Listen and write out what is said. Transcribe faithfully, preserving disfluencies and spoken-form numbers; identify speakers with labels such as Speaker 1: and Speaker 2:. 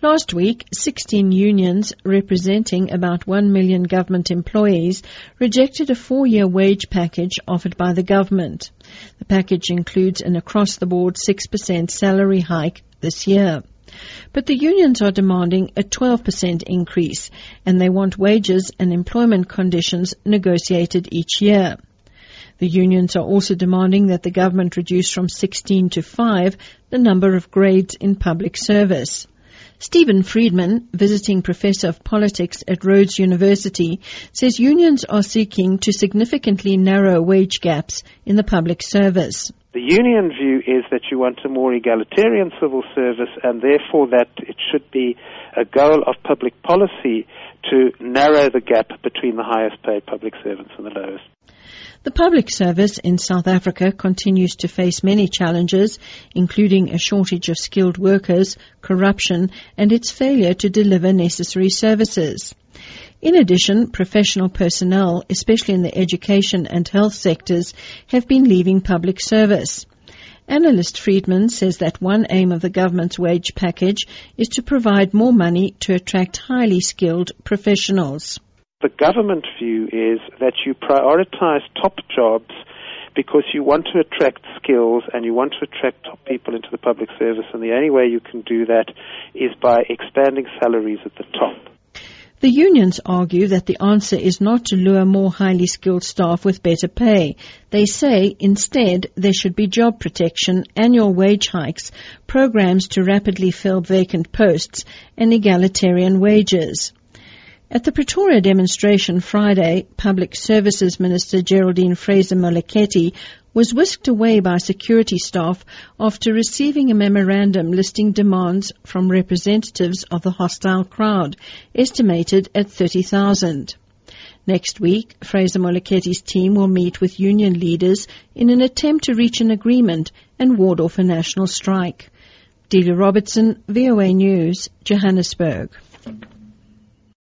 Speaker 1: Last week, sixteen unions representing about one million government employees rejected a four-year wage package offered by the government. The package includes an across-the-board six percent salary hike this year. But the unions are demanding a twelve percent increase, and they want wages and employment conditions negotiated each year. The unions are also demanding that the government reduce from sixteen to five the number of grades in public service. Stephen Friedman, visiting professor of politics at Rhodes University, says unions are seeking to significantly narrow wage gaps in the public service.
Speaker 2: The union view is that you want a more egalitarian civil service, and therefore that it should be a goal of public policy to narrow the gap between the highest paid public servants and the lowest.
Speaker 1: The public service in South Africa continues to face many challenges, including a shortage of skilled workers, corruption, and its failure to deliver necessary services. In addition, professional personnel, especially in the education and health sectors, have been leaving public service. Analyst Friedman says that one aim of the government's wage package is to provide more money to attract highly skilled professionals.
Speaker 2: The government view is that you prioritize top jobs because you want to attract skills and you want to attract top people into the public service, and the only way you can do that is by expanding salaries at the top.
Speaker 1: The unions argue that the answer is not to lure more highly skilled staff with better pay. They say instead there should be job protection, annual wage hikes, programs to rapidly fill vacant posts, and egalitarian wages. At the Pretoria demonstration Friday, Public Services Minister Geraldine Fraser-Moleketi was whisked away by security staff after receiving a memorandum listing demands from representatives of the hostile crowd, estimated at thirty thousand. Next week, Fraser-Moleketi's team will meet with union leaders in an attempt to reach an agreement and ward off a national strike. Delia Robertson, V O A News, Johannesburg.